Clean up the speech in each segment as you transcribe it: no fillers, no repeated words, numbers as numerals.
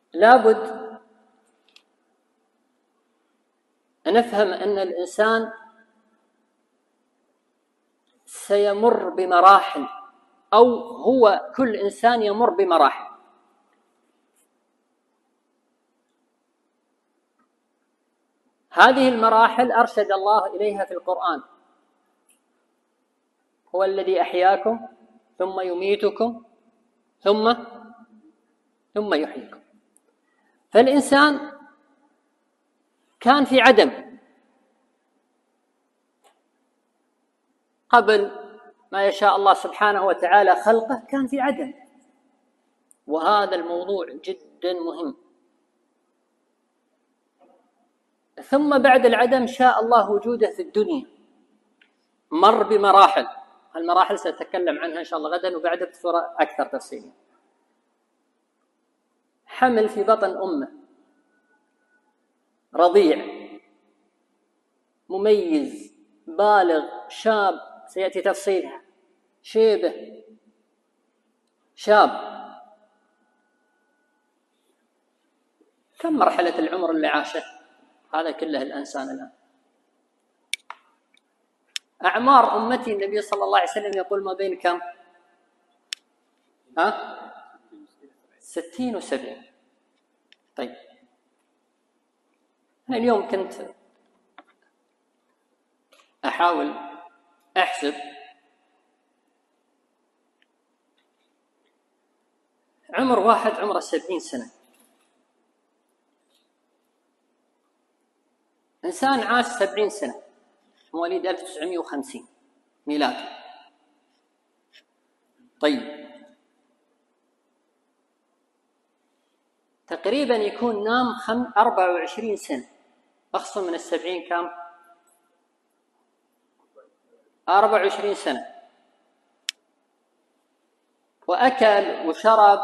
لابد أن نفهم أن الإنسان سيمر بمراحل، أو هو كل إنسان يمر بمراحل. هذه المراحل أرشد الله إليها في القرآن: هو الذي أحياكم ثم يميتكم ثم يحييكم. فالإنسان كان في عدم قبل ما يشاء الله سبحانه وتعالى خلقه، كان في عدم، وهذا الموضوع جدا مهم. ثم بعد العدم شاء الله وجوده في الدنيا، مر بمراحل، المراحل سأتكلم عنها إن شاء الله غدا وبعدها بصورة أكثر تفصيلا. حمل في بطن أمه، رضيع مميز بالغ شاب، سيأتي تفصيلها، شيبة شاب. كم مرحلة العمر اللي عاشه؟ هذا كله الإنسان الآن. أعمار أمتي النبي صلى الله عليه وسلم يقول ما بين كم؟ 60 و70. طيب أنا اليوم كنت أحاول أحسب عمر واحد عمره 70 سنة، إنسان عاش 70 سنة، مواليد 1950 ميلاد. طيب تقريبا يكون نام 24 سنة، أخصم من 70 كم؟ 24 سنة، وأكل وشرب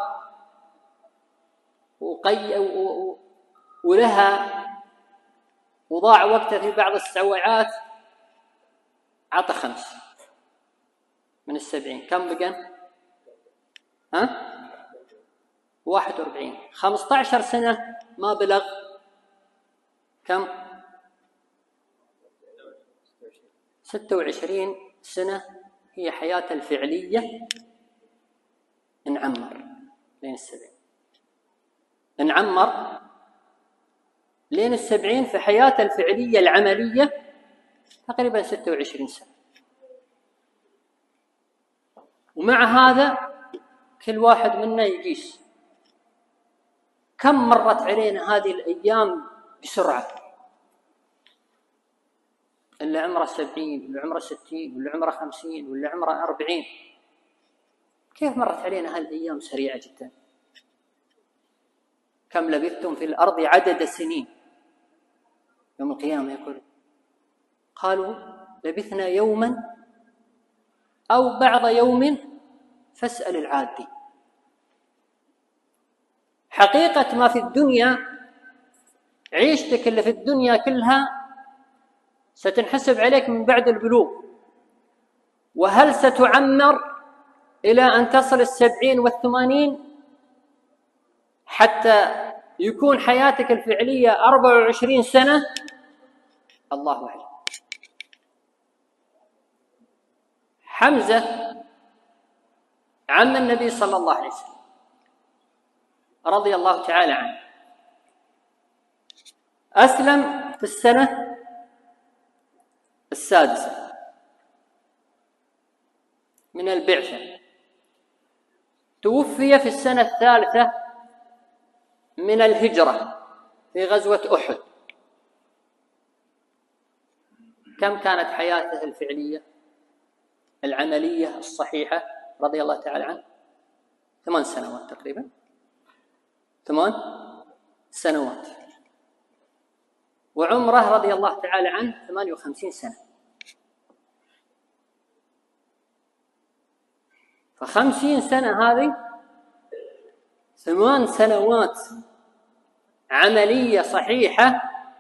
ولها وضاع وقته في بعض السويعات، عطى 5 من 70. كم بقى؟ 41. 15 سنة ما بلغ كم؟ 26 سنة هي حياته الفعلية. نعمر لين 70، نعمر لين 70 في حياته الفعلية العملية تقريبا 26 سنة. ومع هذا كل واحد منا يقيس كم مرت علينا هذه الأيام بسرعة. اللي عمره 70، واللي عمره 60، واللي عمره 50، واللي عمره 40، كيف مرت علينا هالأيام سريعة جدا. كم لبثتم في الأرض عدد سنين، يوم القيامة يقول قالوا لبثنا يوما أو بعض يوم فاسأل العادي. حقيقة ما في الدنيا، عيشتك اللي في الدنيا كلها ستنحسب عليك من بعد البلوغ. وهل ستعمر إلى أن تصل 70 و80 حتى يكون حياتك الفعلية 24 سنة؟ الله أعلم. حمزة عم النبي صلى الله عليه وسلم رضي الله تعالى عنه أسلم في السنة 6 من البعثة، توفي في السنة 3 من الهجرة في غزوة أحد. كم كانت حياته الفعلية العملية الصحيحة رضي الله تعالى عنه؟ 8 سنوات تقريبا، 8 سنوات. وعمره رضي الله تعالى عنه 58 سنة. ف50 سنة هذه 8 سنوات عملية صحيحة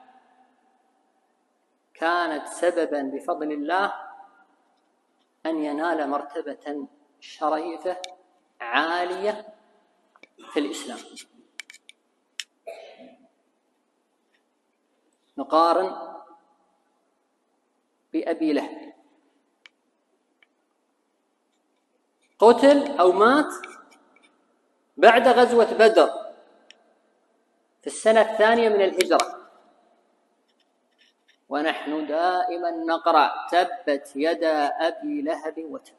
كانت سببا بفضل الله أن ينال مرتبة شريفة عالية في الإسلام. نقارن بأبي لهب، قتل أو مات بعد غزوة بدر في السنة 2 من الهجرة، ونحن دائما نقرأ تبت يدا أبي لهب وتب.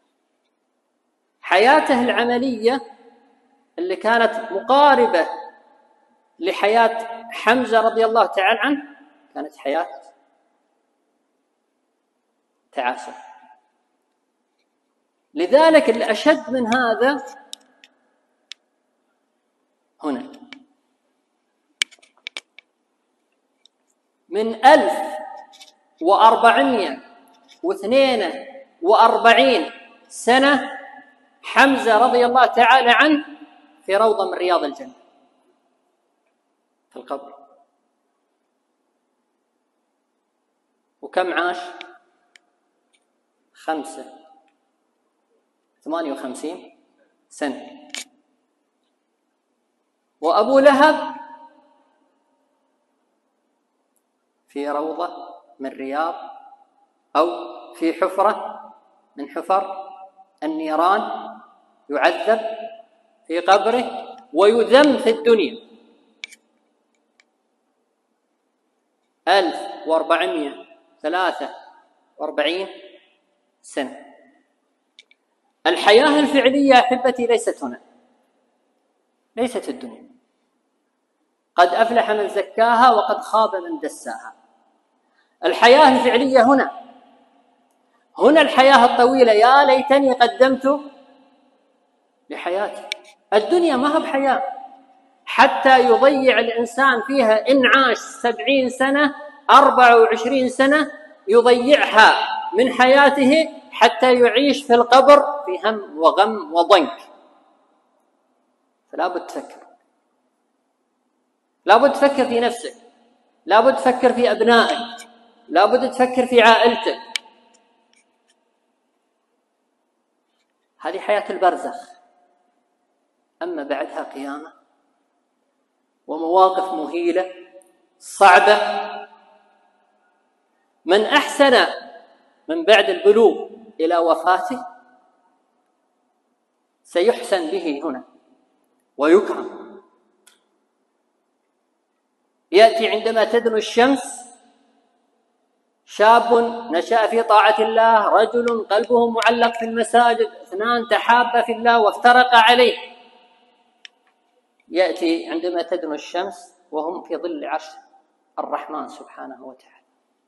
حياته العملية اللي كانت مقاربة لحياة حمزة رضي الله تعالى عنه كانت حياة تعاسة. لذلك الأشد من هذا هنا من 1442 سنة حمزة رضي الله تعالى عنه في روضة من رياض الجنة في القبر. وكم عاش؟ 58 سنة. وأبو لهب في روضة من رياض أو في حفرة من حفر النيران، يعذب في قبره ويذم في الدنيا. 1443 سنة. الحياة الفعلية أحبتي ليست هنا، ليست الدنيا. قد أفلح من زكاها وقد خاب من دساها. الحياة الفعلية هنا الحياة الطويلة. يا ليتني قدمت لحياتي. الدنيا ما هي بحياة حتى يضيع الإنسان فيها إن عاش 70 سنة 24 سنة يضيعها من حياته حتى يعيش في القبر في هم وغم وضنك. فلا بد تفكر، لا بد تفكر في نفسك، لا بد تفكر في أبنائك، لا بد تفكر في عائلتك. هذه حياة البرزخ. أما بعدها قيامة ومواقف مهيلة صعبة. من أحسن من بعد البلوغ إلى وفاته سيحسن به هنا ويكرم. يأتي عندما تدنو الشمس شاب نشأ في طاعة الله، رجل قلبه معلق في المساجد، 2 تحابا في الله وافترقا عليه. يأتي عندما تدنو الشمس وهم في ظل عرش الرحمن سبحانه وتعالى.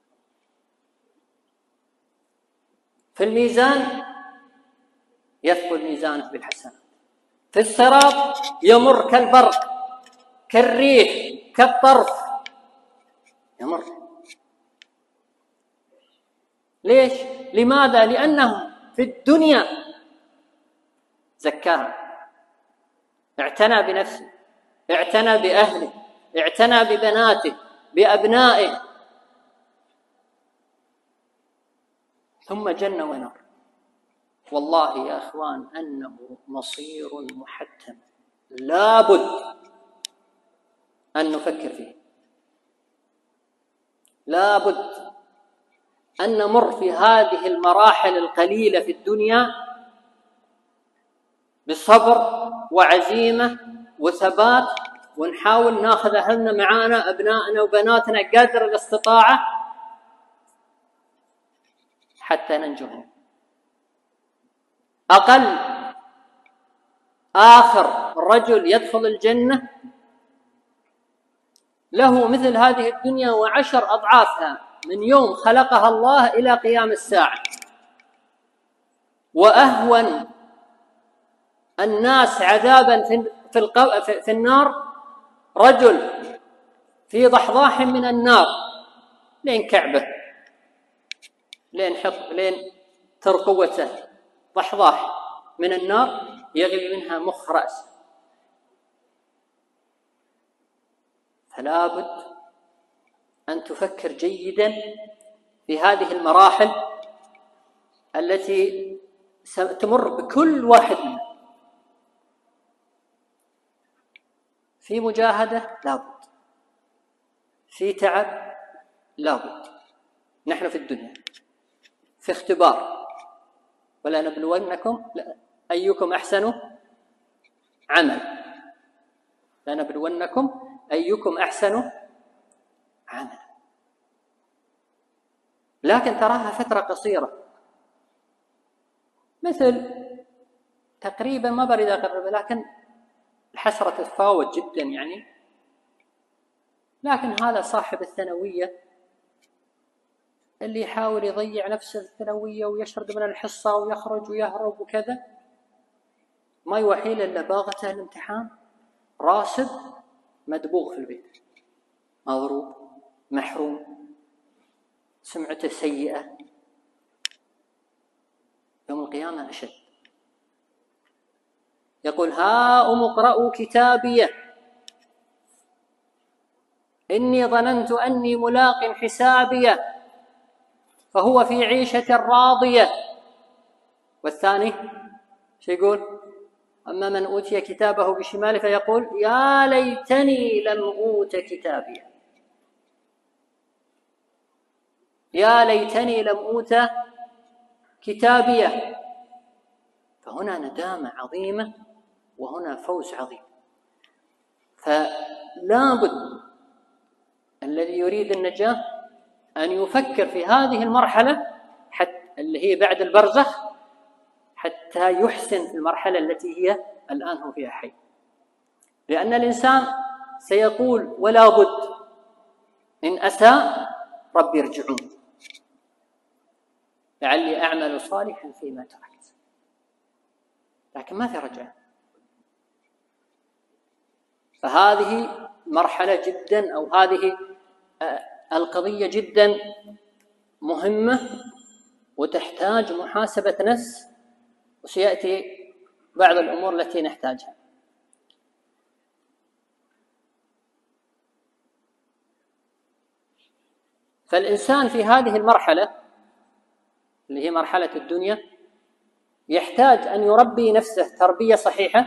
في الميزان يثقل ميزانه بالحسنات، في الصراط يمر كالبرق كالريح كالطرف، يمر. ليش؟ لماذا؟ لأنه في الدنيا زكاها، اعتنى بنفسه، اعتنى بأهله، اعتنى ببناته بأبنائه، ثم جنة ونار. والله يا أخوان أنه مصير محتم لا بد أن نفكر فيه، لا بد أن نمر في هذه المراحل القليلة في الدنيا بصبر وعزيمة وثبات، ونحاول ناخذ أهلنا معانا، أبنائنا وبناتنا قدر الاستطاعة حتى ننجو. أقل آخر رجل يدخل الجنة له مثل هذه الدنيا و10 أضعافها من يوم خلقها الله إلى قيام الساعة. وأهون الناس عذابا في النار رجل في ضحضاح من النار لين كعبه، لين ترقوته، ضحضاح من النار يغلي منها مخ رأس. فلا بد أن تفكر جيدا في هذه المراحل التي ستمر بكل واحد منا. في مجاهدة لا بد، في تعب لابد. نحن في الدنيا في اختبار، ولا نبلونكم أيكم أحسن عمل، لا نبلونكم أيكم أحسن عمل، لكن تراها فترة قصيرة، مثل تقريبا ما بريد أقرب، لكن الحسرة تتفاوت جدا يعني. لكن هذا صاحب الثانوية اللي يحاول يضيع نفسه الثانوية ويشرد من الحصة ويخرج ويهرب وكذا، ما يوحيل إلا باغته الامتحان، راسب مدبوغ في البيت، مضروب، محروم، سمعته سيئة. يوم القيامة أشد. يقول: هاؤم اقرءوا كتابيه إني ظننت أني ملاق حسابيه فهو في عيشة راضية. والثاني شو يقول؟ أما من أوتي كتابه بشماله فيقول: يا ليتني لم أوت كتابيه، يا ليتني لم أوت كتابيه. فهنا ندامة عظيمة وهنا فوز عظيم. فلا بد الذي يريد النجاة أن يفكر في هذه المرحلة اللي هي بعد البرزخ، حتى يحسن في المرحلة التي هي الآن هو فيها حي. لأن الإنسان سيقول: ولا بد إن أساء ربي ارجعون لعلي أعمل صالحا فيما تركت، لكن ما في رجعة. فهذه مرحلة جدا، أو هذه القضية جدا مهمة وتحتاج محاسبة نفس، وسيأتي بعض الأمور التي نحتاجها. فالإنسان في هذه المرحلة اللي هي مرحلة الدنيا يحتاج أن يربي نفسه تربية صحيحة،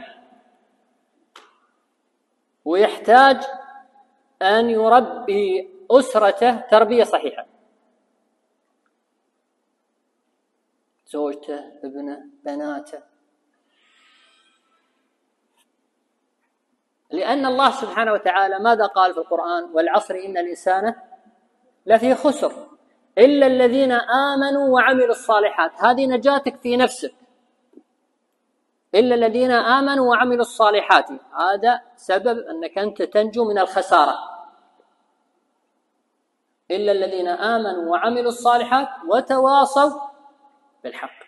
ويحتاج أن يربي أسرته تربية صحيحة، زوجته، ابنه، بناته. لأن الله سبحانه وتعالى ماذا قال في القرآن؟ والعصر إن الإنسان لفي خسر إلا الذين آمنوا وعملوا الصالحات. هذه نجاتك في نفسك، إلا الذين آمنوا وعملوا الصالحات، هذا سبب أنك أنت تنجو من الخسارة. إلا الذين آمنوا وعملوا الصالحات وتواصوا بالحق.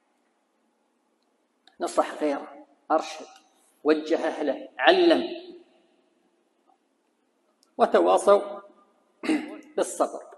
نصح غيره، أرشد، وجه أهله، علم، وتواصوا بالصبر.